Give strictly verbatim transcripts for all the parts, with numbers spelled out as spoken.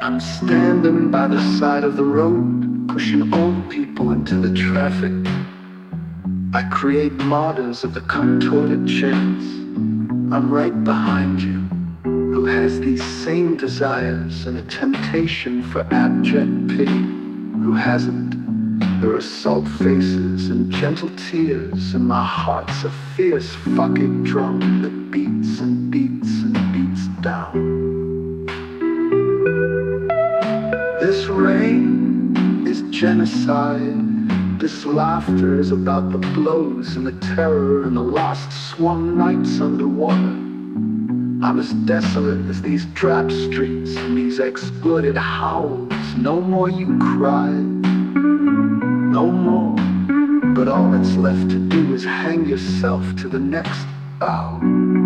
I'm standing by the side of the road, pushing old people into the traffic. I create models of the contorted chance. I'm right behind you, who has these same desires and a temptation for abject pity. Who hasn't? There are salt faces and gentle tears, and my heart's a fierce fucking drum that beats and beats and beats down. This rain is genocide. This laughter is about the blows and the terror and the lost swan nights underwater. I'm as desolate as these drab streets and these exploited howls. No more you cry, no more. But all that's left to do is hang yourself to the next bough.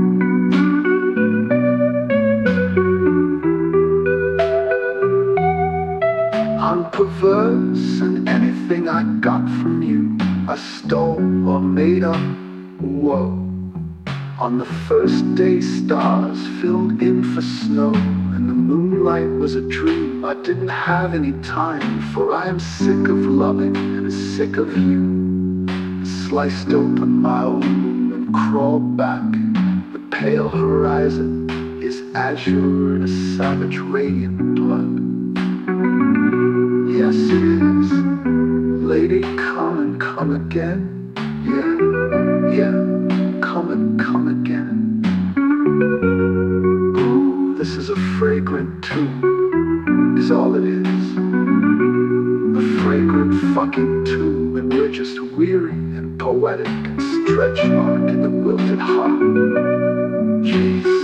I'm perverse, and anything I got from you I stole or made up. Whoa. On the first day stars filled in for snow, and the moonlight was a dream I didn't have any time for. I am sick of loving and sick of you. I sliced open my own womb and crawled back. The pale horizon is azure in a savage radiant blood. Yes, it is. Lady, come and come again. Yeah, yeah, come and come again. Ooh, this is a fragrant tune, is all it is. A fragrant fucking tune, and we're just weary and poetic and stretch marked in the wilted heart. Jeez.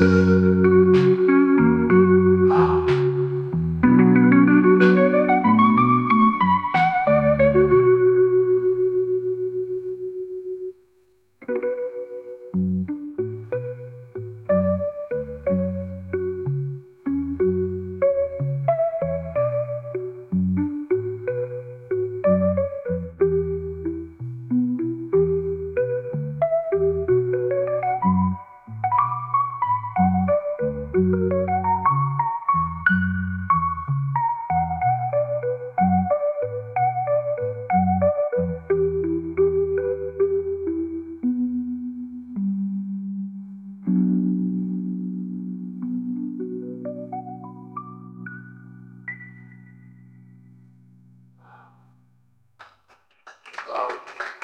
Oh,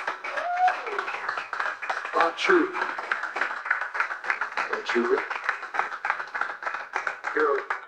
not true. Not true. You're